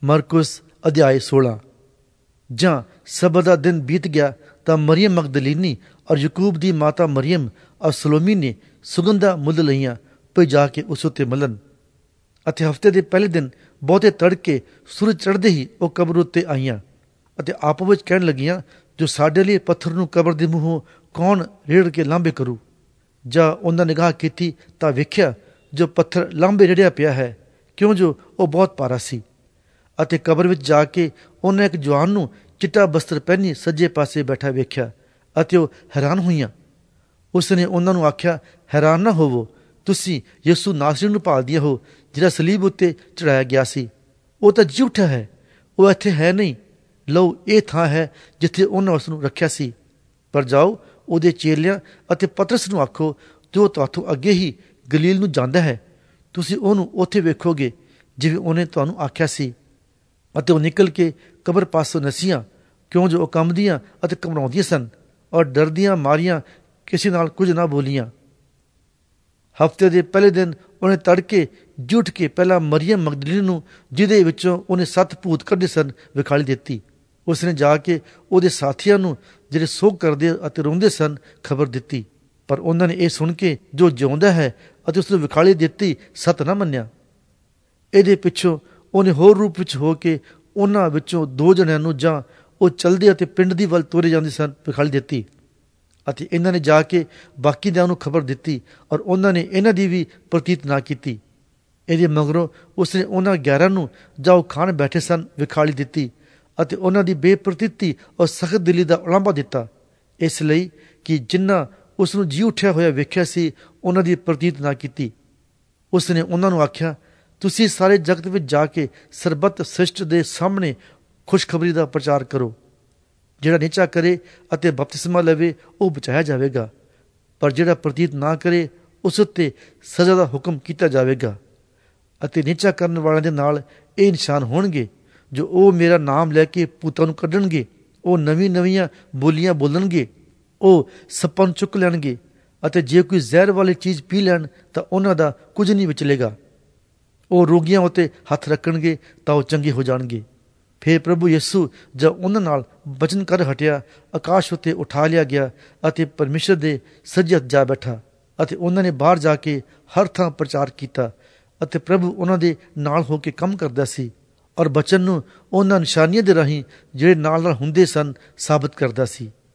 ਮਰਕੁਸ ਅਧਿਆਇ 16। ਜਾਂ ਸਬਤ ਦਾ ਦਿਨ ਬੀਤ ਗਿਆ ਤਾਂ ਮਰੀਅਮ ਮਗਦਲੀਨੀ ਔਰ ਯਕੂਬ ਦੀ ਮਾਤਾ ਮਰੀਅਮ ਔਰ ਸਲੋਮੀ ਨੇ ਸੁਗੰਧਾ ਮੁੱਲ ਲਈਆਂ ਭਈ ਜਾ ਕੇ ਉਸ ਉੱਤੇ ਮਲਣ। ਅਤੇ ਹਫ਼ਤੇ ਦੇ ਪਹਿਲੇ ਦਿਨ ਬਹੁਤੇ ਤੜਕੇ ਸੂਰਜ ਚੜ੍ਹਦੇ ਹੀ ਉਹ ਕਬਰ ਉੱਤੇ ਆਈਆਂ ਅਤੇ ਆਪਸ ਵਿੱਚ ਕਹਿਣ ਲੱਗੀਆਂ, ਜੋ ਸਾਡੇ ਲਈ ਪੱਥਰ ਨੂੰ ਕਬਰ ਦੇ ਮੂੰਹੋਂ ਕੌਣ ਰੇੜ ਕੇ ਲਾਂਭੇ ਕਰੂ। ਜਾਂ ਉਹਨਾਂ ਨਿਗਾਹ ਕੀਤੀ ਤਾਂ ਵੇਖਿਆ ਜੋ ਪੱਥਰ ਲਾਂਭੇ ਰੇੜਿਆ ਪਿਆ ਹੈ, ਕਿਉਂ ਜੋ ਉਹ ਬਹੁਤ ਭਾਰਾ ਸੀ। ਅਤੇ ਕਬਰ ਵਿੱਚ ਜਾ ਕੇ ਉਹਨਾਂ ਇੱਕ ਜਵਾਨ ਨੂੰ ਚਿੱਟਾ ਬਸਤਰ ਪਹਿਨੀ ਸੱਜੇ ਪਾਸੇ ਬੈਠਾ ਵੇਖਿਆ ਅਤੇ ਉਹ ਹੈਰਾਨ ਹੋਈਆਂ। ਉਸ ਨੇ ਉਹਨਾਂ ਨੂੰ ਆਖਿਆ, ਹੈਰਾਨ ਨਾ ਹੋਵੋ, ਤੁਸੀਂ ਯਿਸੂ ਨਾਸਰੀ ਨੂੰ ਭਾਲਦੀਆਂ ਹੋ, ਜਿਹੜਾ ਸਲੀਬ ਉੱਤੇ ਚੜਾਇਆ ਗਿਆ ਸੀ। ਉਹ ਤਾਂ ਜੀ ਉੱਠਿਆ ਹੈ, ਉਹ ਇੱਥੇ ਹੈ ਨਹੀਂ। ਲਓ, ਇਹ ਥਾਂ ਹੈ ਜਿੱਥੇ ਉਹਨਾਂ ਉਸ ਨੂੰ ਰੱਖਿਆ ਸੀ। ਪਰ ਜਾਓ, ਉਹਦੇ ਚੇਲਿਆਂ ਅਤੇ ਪਤਰਸ ਨੂੰ ਆਖੋ, ਜੋ ਤੁਹਾਥੋਂ ਅੱਗੇ ਹੀ ਗਲੀਲ ਨੂੰ ਜਾਂਦਾ ਹੈ, ਤੁਸੀਂ ਉਹਨੂੰ ਉੱਥੇ ਵੇਖੋਗੇ ਜਿਵੇਂ ਉਹਨੇ ਤੁਹਾਨੂੰ ਆਖਿਆ ਸੀ। ਅਤੇ ਉਹ ਨਿਕਲ ਕੇ ਕਬਰ ਪਾਸੋਂ ਨਸੀਆਂ, ਕਿਉਂ ਜੋ ਉਹ ਕੰਬਦੀਆਂ ਅਤੇ ਘਬਰਾਉਂਦੀਆਂ ਸਨ ਔਰ ਡਰਦੀਆਂ ਮਾਰੀਆਂ ਕਿਸੇ ਨਾਲ ਕੁਝ ਨਾ ਬੋਲੀਆਂ। ਹਫ਼ਤੇ ਦੇ ਪਹਿਲੇ ਦਿਨ ਉਹਨੇ ਤੜਕੇ ਜੁੱਟ ਕੇ ਪਹਿਲਾਂ ਮਰੀਅਮ ਮਗਦਲੀਨੀ ਨੂੰ, ਜਿਹਦੇ ਵਿੱਚੋਂ ਉਹਨੇ 7 ਭੂਤ ਕੱਢੇ ਸਨ, ਵਿਖਾਲੀ ਦਿੱਤੀ। ਉਸਨੇ ਜਾ ਕੇ ਉਹਦੇ ਸਾਥੀਆਂ ਨੂੰ, ਜਿਹੜੇ ਸੋਗ ਕਰਦੇ ਅਤੇ ਰੋਂਦੇ ਸਨ, ਖਬਰ ਦਿੱਤੀ। ਪਰ ਉਹਨਾਂ ਨੇ ਇਹ ਸੁਣ ਕੇ ਜੋ ਜਿਉਂਦਾ ਹੈ ਅਤੇ ਉਸਨੂੰ ਵਿਖਾਲੀ ਦਿੱਤੀ ਸੱਤ ਨਾ ਮੰਨਿਆ। ਇਹਦੇ ਪਿੱਛੋਂ ਉਹਨੇ ਹੋਰ ਰੂਪ ਵਿੱਚ ਹੋ ਕੇ ਉਹਨਾਂ ਵਿੱਚੋਂ 2 ਜਣਿਆਂ ਨੂੰ, ਜਾਂ ਉਹ ਚਲਦੇ ਅਤੇ ਪਿੰਡ ਦੀ ਵੱਲ ਤੋਰੇ ਜਾਂਦੇ ਸਨ, ਵਿਖਾਲੀ ਦਿੱਤੀ। ਅਤੇ ਇਹਨਾਂ ਨੇ ਜਾ ਕੇ ਬਾਕੀ ਦਿਆਂ ਨੂੰ ਖਬਰ ਦਿੱਤੀ ਔਰ ਉਹਨਾਂ ਨੇ ਇਹਨਾਂ ਦੀ ਵੀ ਪ੍ਰਤੀਤ ਨਾ ਕੀਤੀ। ਇਹਦੇ ਮਗਰੋਂ ਉਸਨੇ ਉਹਨਾਂ 11 ਨੂੰ, ਜਾਂ ਉਹ ਖਾਣ ਬੈਠੇ ਸਨ, ਵਿਖਾਲੀ ਦਿੱਤੀ ਅਤੇ ਉਹਨਾਂ ਦੀ ਬੇਪ੍ਰਤੀਤੀ ਔਰ ਸਖਤ ਦਿਲੀ ਦਾ ਉਲਾਂਭਾ ਦਿੱਤਾ, ਇਸ ਲਈ ਕਿ ਜਿਨ੍ਹਾਂ ਉਸ ਨੂੰ ਜੀ ਉੱਠਿਆ ਹੋਇਆ ਵੇਖਿਆ ਸੀ, ਉਹਨਾਂ ਦੀ ਪ੍ਰਤੀਤ ਨਾ ਕੀਤੀ। ਉਸਨੇ ਉਹਨਾਂ ਨੂੰ ਆਖਿਆ, ਤੁਸੀਂ ਸਾਰੇ ਜਗਤ ਵਿੱਚ ਜਾ ਕੇ ਸਰਬੱਤ ਸ੍ਰਿਸ਼ਟ ਦੇ ਸਾਹਮਣੇ ਖੁਸ਼ਖਬਰੀ ਦਾ ਪ੍ਰਚਾਰ ਕਰੋ। ਜਿਹੜਾ ਨਿਚਾ ਕਰੇ ਅਤੇ ਬਪਤਿਸਮਾ ਲਵੇ, ਉਹ ਬਚਾਇਆ ਜਾਵੇਗਾ, ਪਰ ਜਿਹੜਾ ਪ੍ਰਤੀਤ ਨਾ ਕਰੇ, ਉਸ ਉੱਤੇ ਸਜ਼ਾ ਦਾ ਹੁਕਮ ਕੀਤਾ ਜਾਵੇਗਾ। ਅਤੇ ਨਿਚਾ ਕਰਨ ਵਾਲਿਆਂ ਦੇ ਨਾਲ ਇਹ ਨਿਸ਼ਾਨ ਹੋਣਗੇ, ਜੋ ਉਹ ਮੇਰਾ ਨਾਮ ਲੈ ਕੇ ਭੂਤਾਂ ਨੂੰ ਕੱਢਣਗੇ, ਉਹ ਨਵੀਆਂ ਬੋਲੀਆਂ ਬੋਲਣਗੇ, ਉਹ ਸੱਪਾਂ ਨੂੰ ਚੁੱਕ ਲੈਣਗੇ, ਅਤੇ ਜੇ ਕੋਈ ਜ਼ਹਿਰ ਵਾਲੀ ਚੀਜ਼ ਪੀ ਲੈਣ ਤਾਂ ਉਹਨਾਂ ਦਾ ਕੁਝ ਨਹੀਂ ਵਿਚਲੇਗਾ। ਉਹ ਰੋਗੀਆਂ ਉੱਤੇ ਹੱਥ ਰੱਖਣਗੇ ਤਾਂ ਉਹ ਚੰਗੇ ਹੋ ਜਾਣਗੇ। ਫਿਰ ਪ੍ਰਭੂ ਯਿਸੂ ਜਦ ਉਹਨਾਂ ਨਾਲ ਬਚਨ ਕਰ ਹਟਿਆ, ਆਕਾਸ਼ ਉੱਤੇ ਉਠਾ ਲਿਆ ਗਿਆ ਅਤੇ ਪਰਮੇਸ਼ਰ ਦੇ ਸੱਜੇ ਜਾ ਬੈਠਾ। ਅਤੇ ਉਹਨਾਂ ਨੇ ਬਾਹਰ ਜਾ ਕੇ ਹਰ ਥਾਂ ਪ੍ਰਚਾਰ ਕੀਤਾ ਅਤੇ ਪ੍ਰਭੂ ਉਹਨਾਂ ਦੇ ਨਾਲ ਹੋ ਕੇ ਕੰਮ ਕਰਦਾ ਸੀ ਔਰ ਬਚਨ ਨੂੰ ਉਹਨਾਂ ਨਿਸ਼ਾਨੀਆਂ ਦੇ ਰਾਹੀਂ ਜਿਹੜੇ ਨਾਲ ਹੁੰਦੇ ਸਨ ਸਾਬਤ ਕਰਦਾ ਸੀ।